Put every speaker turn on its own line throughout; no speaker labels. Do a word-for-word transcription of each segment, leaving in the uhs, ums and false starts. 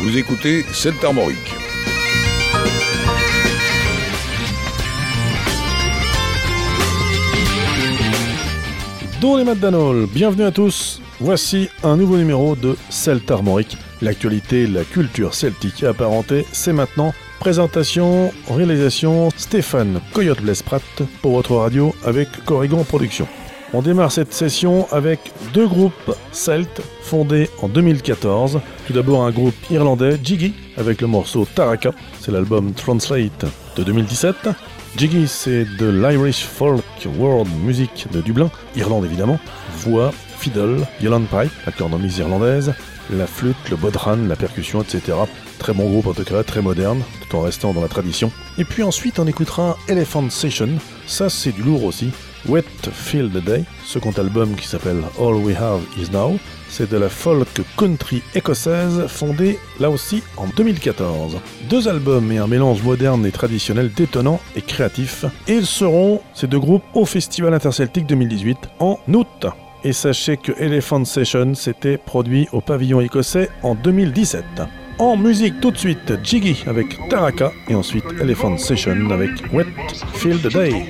Vous écoutez Celtes Armoriques.
Don les Matt Danol, bienvenue à tous. Voici un nouveau numéro de Celtes Armoriques. L'actualité, la culture celtique et apparentée, c'est maintenant. Présentation, réalisation, Stéphane Coyote Blesprat pour votre radio avec Corrigan Productions. On démarre cette session avec deux groupes celtes fondés en deux mille quatorze. Tout d'abord un groupe irlandais, Jiggy, avec le morceau Taraka, c'est l'album Translate de deux mille dix-sept. Jiggy, c'est de l'Irish Folk World Music de Dublin, Irlande évidemment. Voix, fiddle, Yolande Pipe, la cornemuse irlandaise, la flûte, le bodhran, la percussion, et cetera. Très bon groupe en tout cas, très moderne, tout en restant dans la tradition. Et puis ensuite on écoutera Elephant Session, ça c'est du lourd aussi. Wet Field Day, second album qui s'appelle All We Have Is Now. C'est de la folk country écossaise fondée là aussi en deux mille quatorze. Deux albums et un mélange moderne et traditionnel détonnant et créatif. Et ils seront, ces deux groupes, au Festival Interceltique deux mille dix-huit en août. Et sachez que Elephant Session s'était produit au pavillon écossais en deux mille dix-sept. En musique tout de suite, Jiggy avec Taraka et ensuite Elephant Session avec Wet Field Day.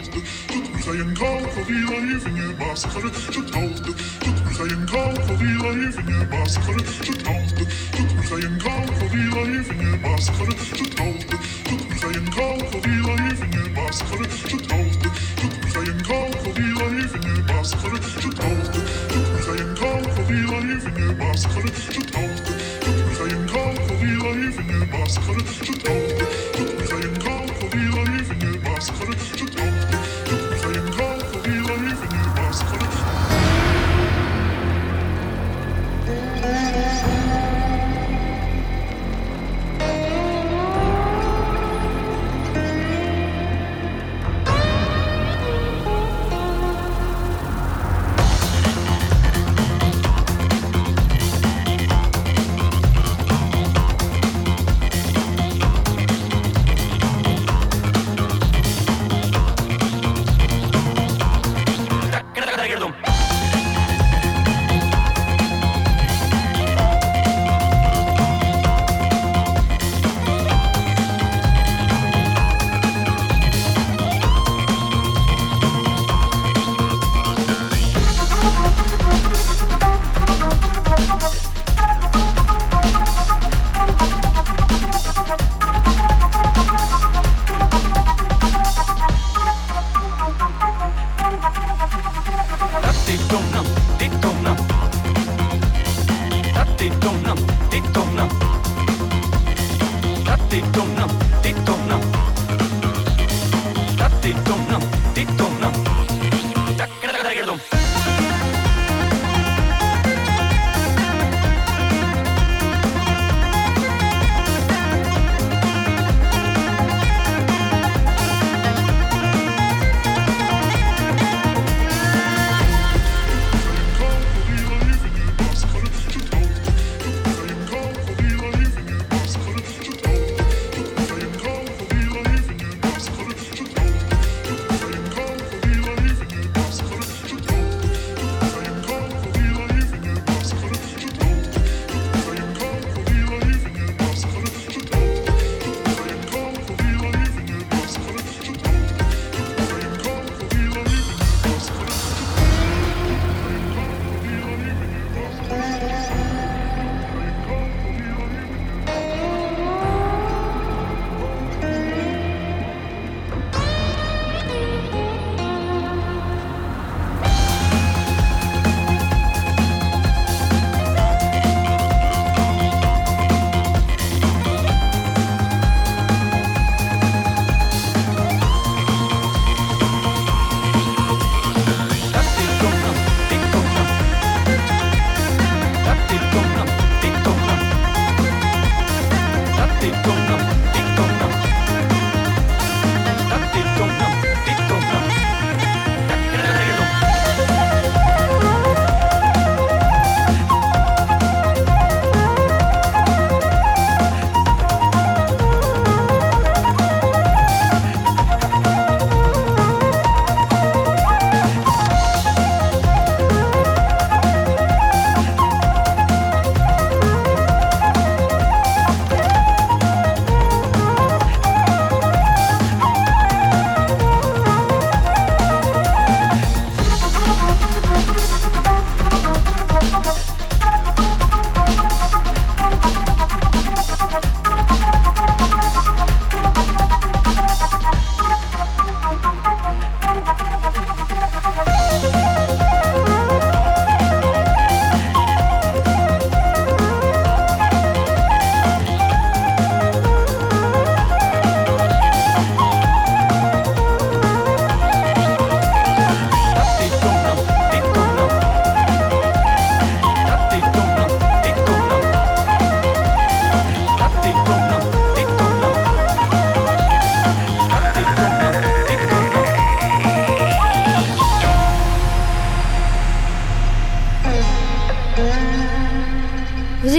Feel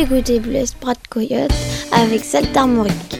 écouter Blaise Brat Coyote avec Celt Armorique.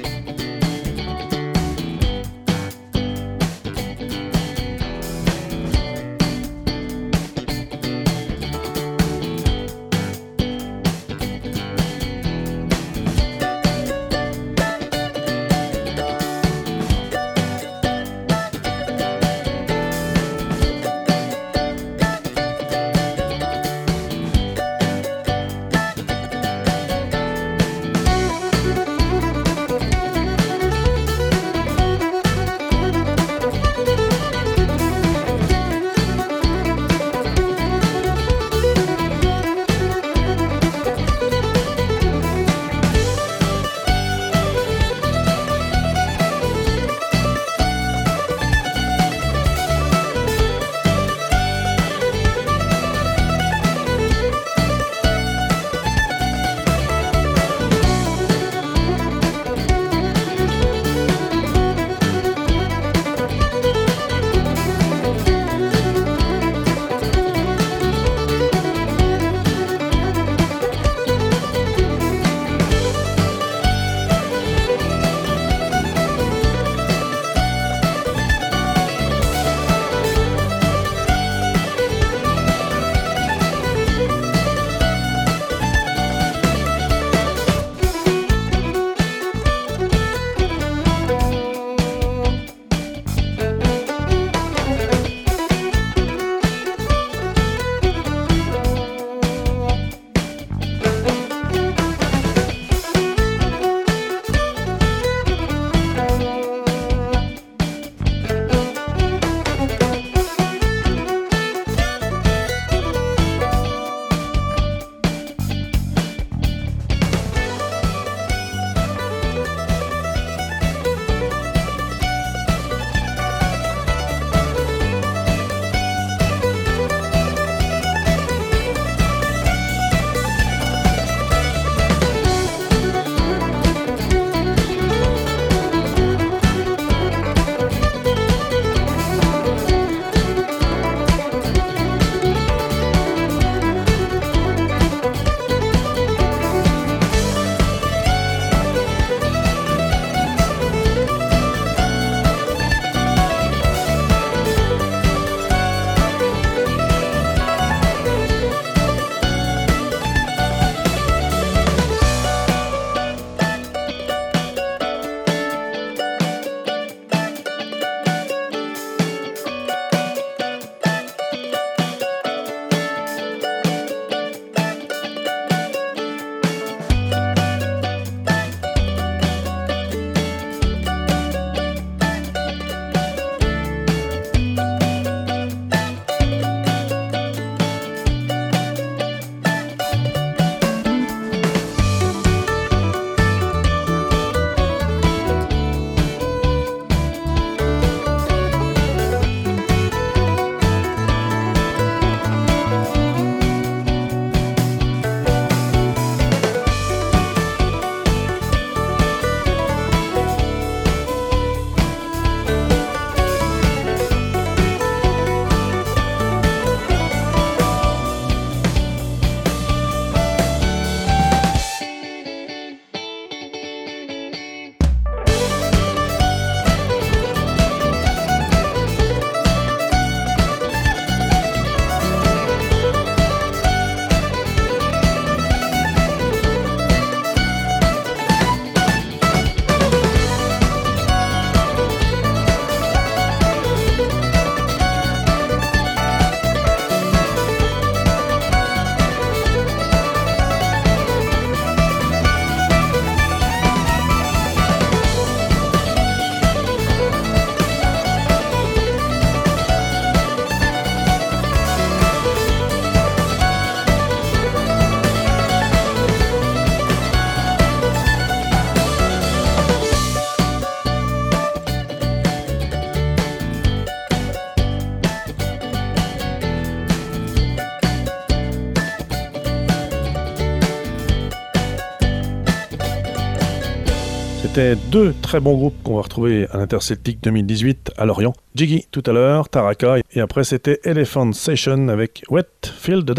C'était deux très bons groupes qu'on va retrouver à l'Interceltic deux mille dix-huit à Lorient. Jiggy tout à l'heure, Taraka, et après c'était Elephant Session avec Wet Field Day.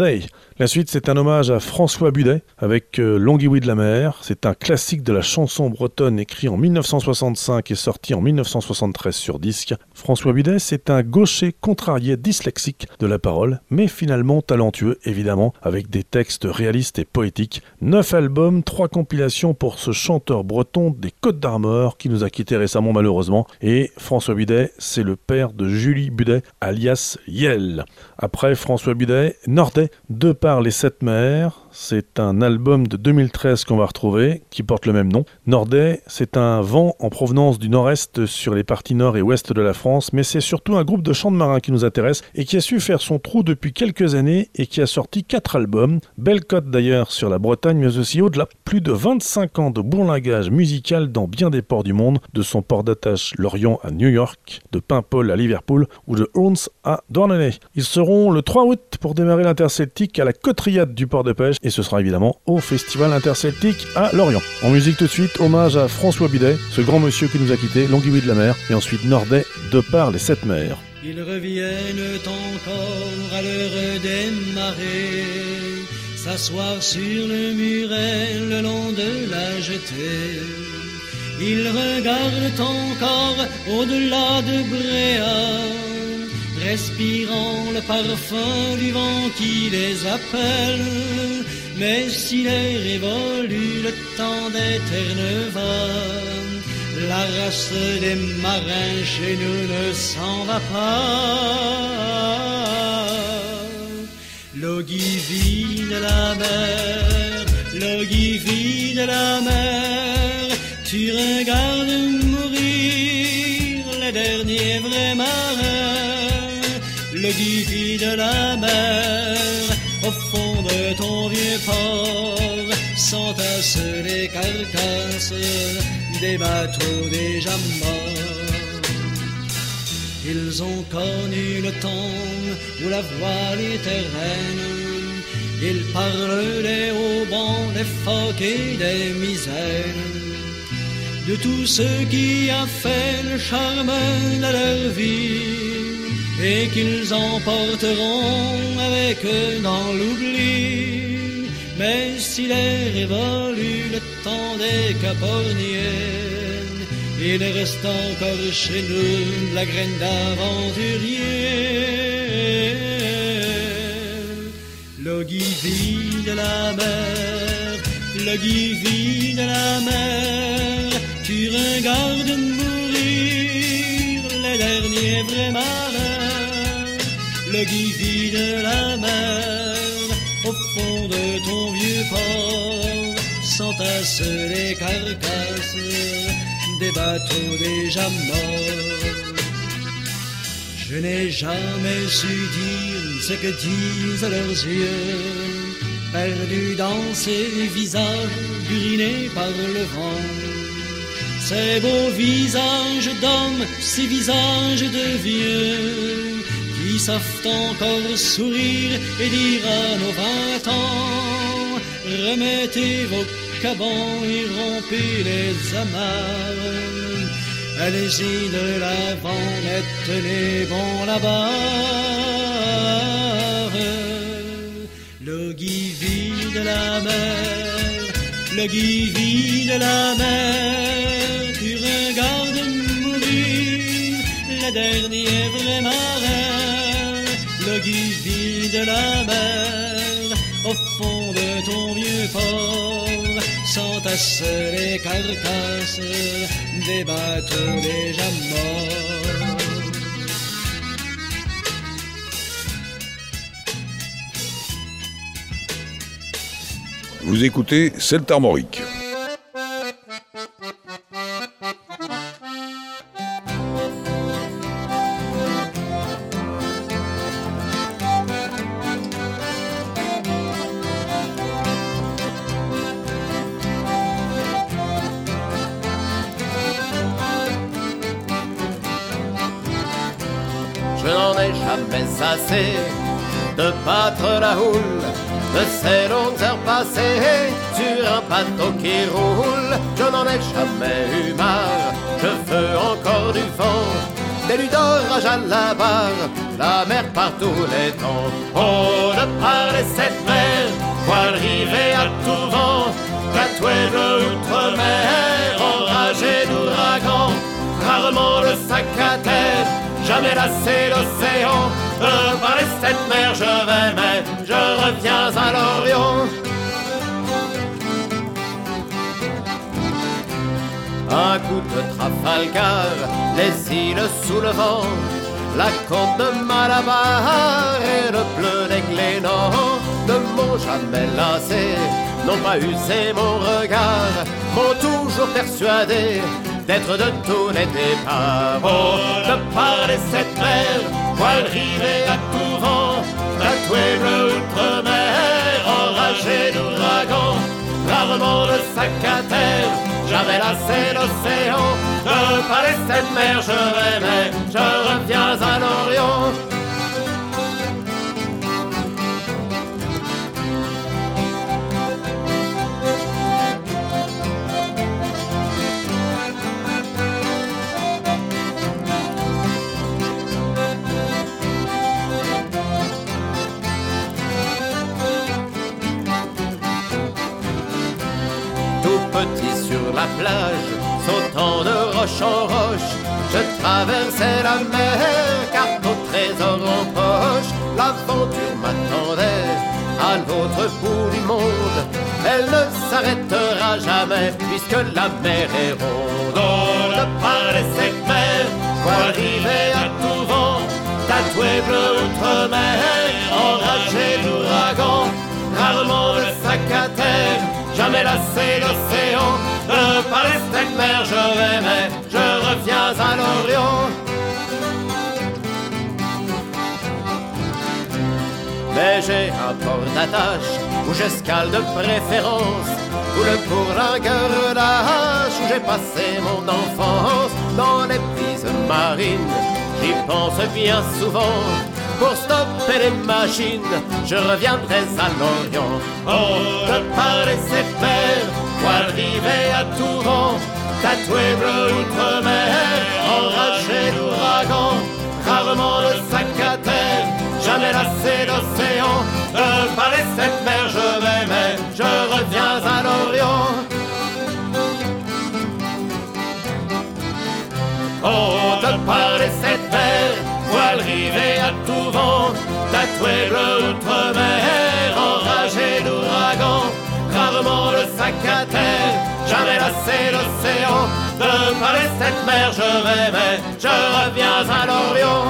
La suite, c'est un hommage à François Budet avec euh, Longhi de la mer. C'est un classique de la chanson bretonne écrit en mille neuf cent soixante-cinq et sorti en mille neuf cent soixante-treize sur disque. François Budet, c'est un gaucher contrarié dyslexique de la parole, mais finalement talentueux, évidemment, avec des textes réalistes et poétiques. Neuf albums, trois compilations pour ce chanteur breton des Côtes d'Armor qui nous a quittés récemment malheureusement. Et François Budet, c'est le père de Julie Budet, alias Yel. Après François Budet, Nordet, De par les sept mers, c'est un album de deux mille treize qu'on va retrouver, qui porte le même nom. Nordet, c'est un vent en provenance du nord-est sur les parties nord et ouest de la France, mais c'est surtout un groupe de chants de marins qui nous intéresse et qui a su faire son trou depuis quelques années et qui a sorti quatre albums. Belle cote d'ailleurs sur la Bretagne, mais aussi au-delà. Plus de vingt-cinq ans de bourlinguage musical dans bien des ports du monde, de son port d'attache Lorient à New York, de Paimpol à Liverpool ou de Horns à Douarnenez. Ils seront le trois août pour démarrer l'Interceltique à la Cotriade du port de pêche et ce sera évidemment au Festival Interceltique à Lorient. En musique tout de suite, hommage à François Budet, ce grand monsieur qui nous a quittés, Longhi de la mer, et ensuite Nordet, De par les sept mers.
Ils reviennent encore à l'heure des marées, s'asseoir sur le muret le long de la jetée. Ils regardent encore au-delà de Bréa, respirant le parfum du vent qui les appelle. Mais s'il est révolu le temps des ternes va, la race des marins chez nous ne s'en va pas. Longhi vit de la mer, Longhi vit de la mer, tu regardes mourir les derniers vrais marins. Longhi vit de la mer, au fond de ton vieux port, s'entassent les carcasses des bateaux déjà morts. Ils ont connu le temps où la voile était reine, ils parlent des haubans, des phoques et des misaines, de tout ce qui a fait le charme de leur vie, et qu'ils emporteront avec eux dans l'oubli. Mais s'il est révolu le temps des Caporniennes, il reste encore chez nous la graine d'aventurier. Longhi vit de la mer, Longhi vit de la mer, tu regardes mourir les derniers vrais marins. Longhi vit de la mer, au fond de ton vieux port, s'entassent les carcasses des bateaux déjà morts. Je n'ai jamais su dire ce que disent leurs yeux, perdus dans ces visages grinés par le vent. Ces beaux visages d'hommes, ces visages de vieux, qui savent encore sourire et dire à nos vingt ans, remettez vos cabans et rompez les amarres. Allez-y de l'avant, tenez bon la barre. Longhi vit de la mer, Longhi vit de la mer, tu regardes mourir les derniers vrais marins. Longhi vit de la mer, au fond de ton vieux port, s'entassent les carcasses des bateaux déjà morts.
Vous écoutez Celt Armorique.
Je n'en ai jamais assez de battre la houle, de ces longues heures passées sur un bateau qui roule. Je n'en ai jamais eu marre, je veux encore du vent, des luttes d'orage à la barre, la mer par tous les temps. Oh, de parler cette mer, voile rivée à tout vent, tatouée bleu outre-mer, enragée d'ouragan, rarement le sac à terre, jamais lassé l'océan. De parler cette mer, je vais, mais je reviens à l'Orient. Un coup de Trafalgar, les îles sous le vent, la côte de Malabar et le bleu des Glénans ne m'ont jamais lassé, n'ont pas usé mon regard, m'ont toujours persuadé d'être de tous les départs. Oh, de parler cette mer, voile rivée à tout vent, tatouée bleu outre-mer, enragée d'ouragan, rarement le sac à terre, jamais lassé l'océan. De parler cette mer, je vais, mais je reviens à l'Orient. La plage, sautant de roche en roche, je traversais la mer, carte au trésor en poche. L'aventure m'attendait à l'autre bout du monde, elle ne s'arrêtera jamais puisque la mer est ronde. Oh, de parler cette mer, voile rivée à tout vent, tatouée bleu outre-mer, enragée d'ouragan, rarement le sac à terre, jamais lassé l'océan. De parler cette mer, je vais, mais je reviens à l'Orient. Mais j'ai un port d'attache où j'escale de préférence, où le bourlingueur lâche, où j'ai passé mon enfance. Dans les brises marines, j'y pense bien souvent. Pour stopper les machines, je reviendrai à l'Orient. Oh, de parler cette mer, voile rivée à tout vent, tatouée bleu outre-mer, enragée d'ouragan, rarement le sac à terre, jamais lassé l'océan. De parler cette mer, je vais, mais je reviens à l'Orient. Oh, de parler cette mer, voile rivée à tout vent, tatouée bleu outre-mer, enragée d'ouragan, rarement le sac à terre, jamais lassé l'océan. De parler cette mer, je vais, mais je reviens à l'Orient.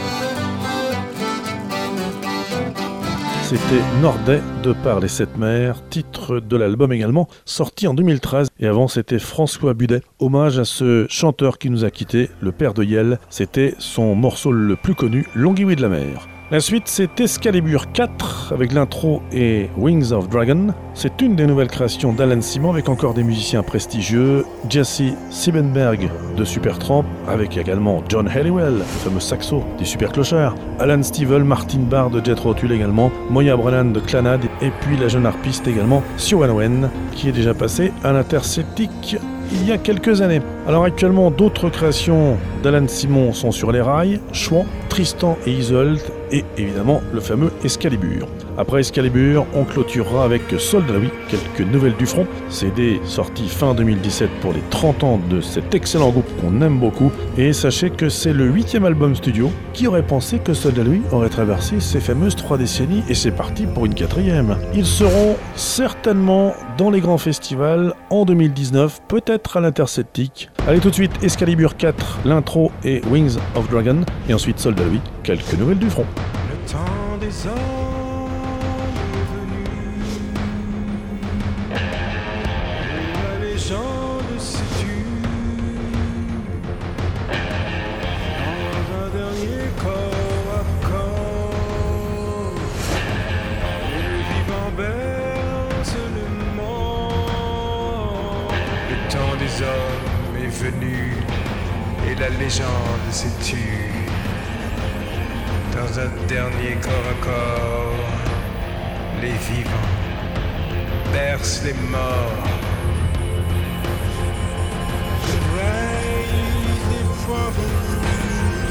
C'était Nordais de Parler cette mer, titre de l'album également, sorti en deux mille treize. Et avant, c'était François Budet, hommage à ce chanteur qui nous a quittés, le père de Yel. C'était son morceau le plus connu, Longueuil de la mer. La suite, c'est Excalibur quatre, avec l'intro et Wings of Dragon. C'est une des nouvelles créations d'Alan Simon, avec encore des musiciens prestigieux, Jesse Siebenberg de Supertramp, avec également John Halliwell, le fameux saxo des Super Clochards, Alan Stivell, Martin Barr de Jethro Tull également, Moya Brennan de Clannad, et puis la jeune harpiste également, Sioan Owen, qui est déjà passée à l'Interceltic il y a quelques années. Alors actuellement, d'autres créations d'Alan Simon sont sur les rails, Chouan, Tristan et Isolde, et évidemment le fameux Excalibur. Après Excalibur, on clôturera avec Soldat Louis, quelques nouvelles du front. C D sorti fin deux mille dix-sept pour les trente ans de cet excellent groupe qu'on aime beaucoup. Et sachez que c'est le huitième album studio. Qui aurait pensé que Soldat Louis aurait traversé ces fameuses trois décennies, et c'est parti pour une quatrième. Ils seront certainement dans les grands festivals en deux mille dix-neuf, peut-être à l'Interceltic. Allez tout de suite, Excalibur quatre, l'intro et Wings of Dragon, et ensuite Soldat Louis, quelques nouvelles du front.
Le temps des hommes est venu, la légende s'est tue, dans un dernier corps à corps, les vivants bercent le mort. Le temps des hommes est venu, et la légende s'est tue. Dans un dernier corps à corps, les vivants bercent les morts. Je raise les fois venus,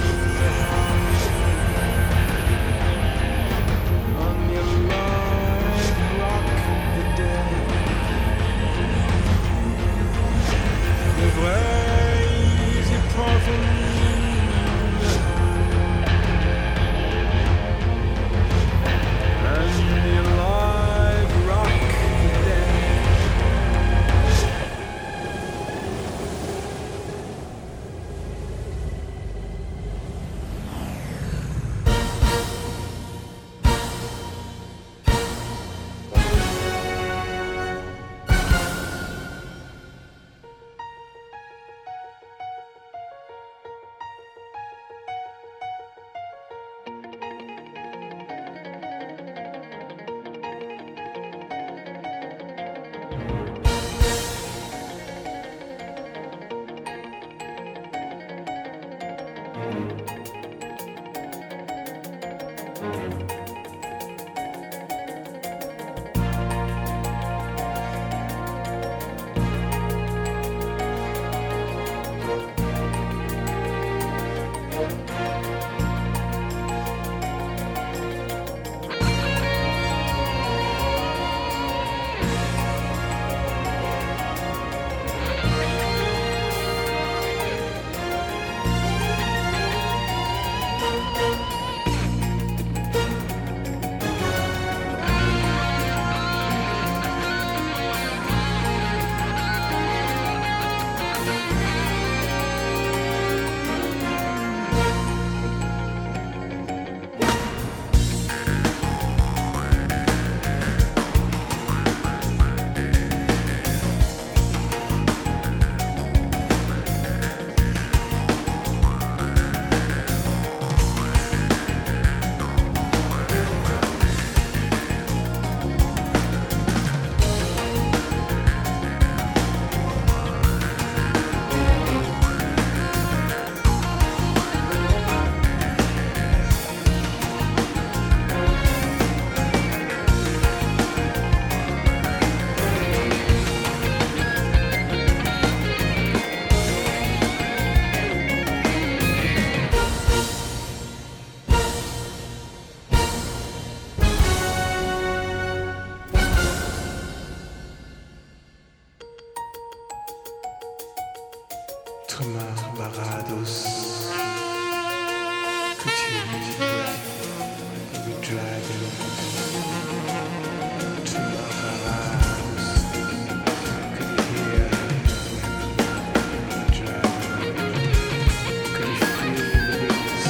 Tomar Barados. Could you drive? You drive Tomar Barados. Could you hear? You drive. Could you feel the breeze?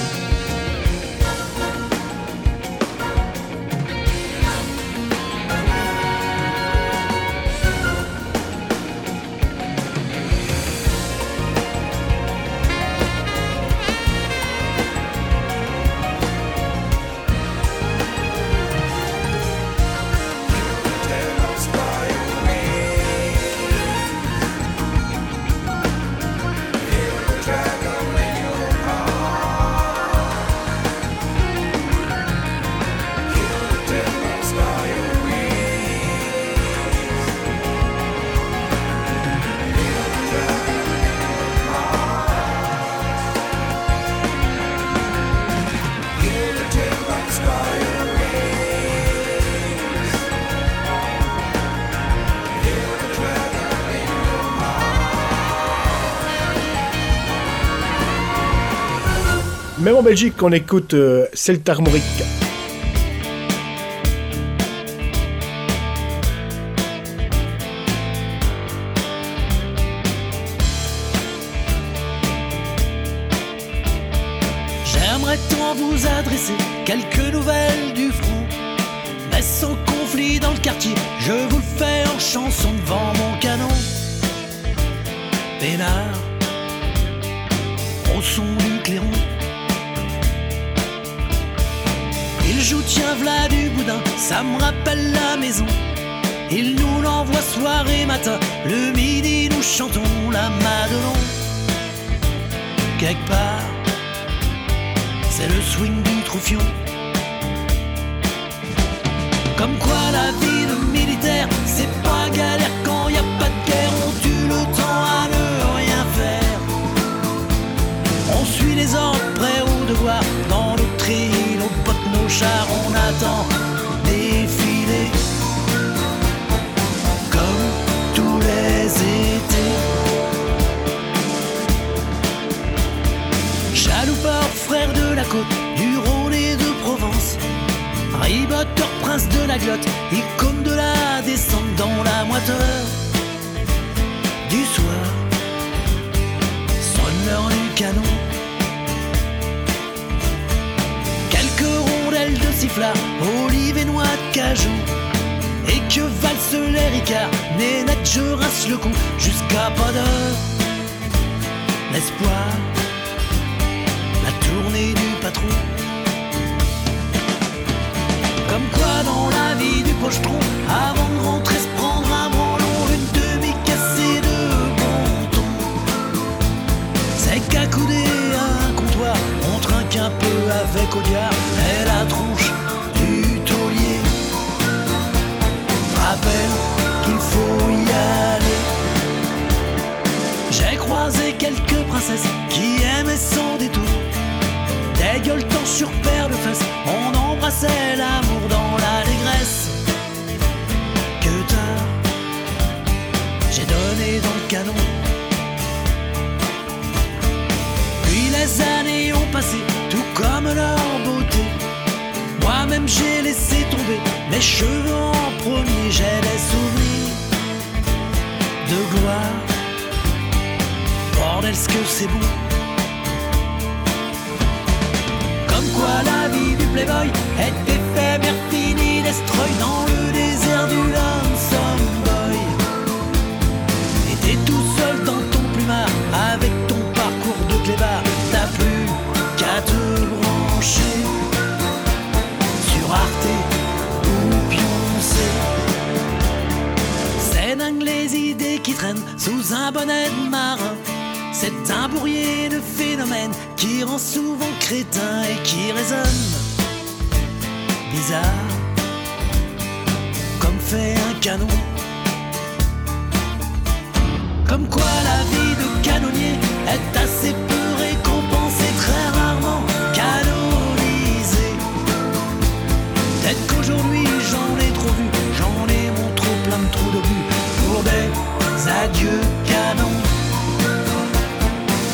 Même en Belgique, on écoute euh, Celtarmoric.
J'aimerais tant vous adresser quelques nouvelles du front, mais sans conflit dans le quartier, je vous le fais en chanson devant mon canon. Pénard, au son du clairon, il joue tiens v'là du boudin, ça me rappelle la maison. Il nous l'envoie soir et matin, le midi nous chantons la Madelon. Quelque part, c'est le swing du Troufion. Comme quoi la vie de militaire, c'est pas galère quand y a pas de guerre. On tue le temps à ne rien faire. On suit les ordres, prêts au devoir. Dans nos trilles, nos potes, nos chars, on attend défiler. Comme tous les étés. Chaloupeur, frère de la côte, du Rhône et de Provence. Riboteur, prince de la glotte, icône de la descente dans la moiteur. Du soir, sonne l'heure du canon. Quelques rondelles de sifflard, olive et noix de cajou. Et que valsent les ricards, nénette, je rince le cou jusqu'à pas d'heure. L'espoir, la tournée du patron. Comme quoi dans la vie du pochetron, avant de rentrer se prendre un branlon, une demi-cassée de bon ton. C'est qu'accoudé à un comptoir, on trinque un peu avec Audiard et la tronche du taulier. Rappelle qu'il faut y aller. J'ai croisé quelques princesses qui aimaient sans détour. Des gueuletons sur paire de fesses, on embrassait l'amour dans l'allégresse. Que tard, j'ai donné dans le canon. Puis les années ont passé, tout comme leur beauté. Moi-même j'ai laissé tomber mes cheveux en premier. J'ai des souvenirs de gloire. Bordel, ce que c'est bon. Comme quoi la vie du playboy est éphémère, finie, destroy dans le désert du lonesome boy. Et t'es tout seul dans ton plumard, avec ton parcours de clébard. T'as plus qu'à te brancher sur Arte ou Beyoncé. C'est dingue les idées qui traînent sous un bonnet de marin. C'est un bourrier de phénomènes qui rend souvent crétin et qui résonne bizarre, comme fait un canon. Comme quoi la vie de canonnier est assez peu récompensée, très rarement canonisée. Peut-être qu'aujourd'hui j'en ai trop vu, j'en ai mon trop plein de trous d'obus pour des adieux canons.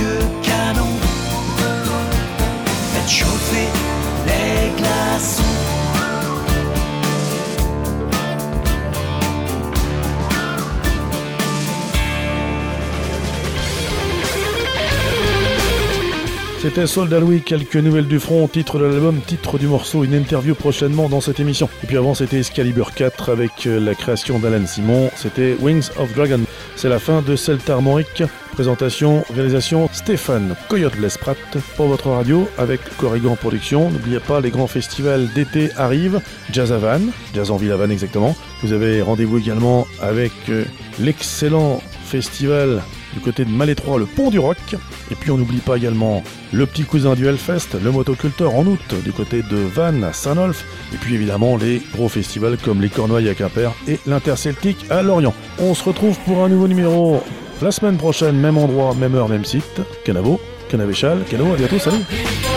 quelques canons. Faites chauffer les glaçons.
C'était Soldat Louis, quelques nouvelles du front, titre de l'album, titre du morceau, une interview prochainement dans cette émission. Et puis avant c'était Excalibur quatre avec la création d'Alan Simon, c'était Wings of Dragon. C'est la fin de Celta Armorique, présentation, réalisation Stéphane Coyote-Lespratt pour votre radio avec Corrigan Productions. N'oubliez pas, les grands festivals d'été arrivent, Jazz à Vannes, Jazz en Ville à Vannes exactement. Vous avez rendez-vous également avec euh, l'excellent festival du côté de Malétroit, le Pont du Roc. Et puis on n'oublie pas également le petit cousin du Hellfest, le Motoculteur en août du côté de Vannes à Saint-Nolf. Et puis évidemment les gros festivals comme les Cornouailles à Quimper et l'Interceltique à Lorient. On se retrouve pour un nouveau numéro la semaine prochaine, même endroit, même heure, même site. Canavo, Canavéchal, Cano, à bientôt, salut.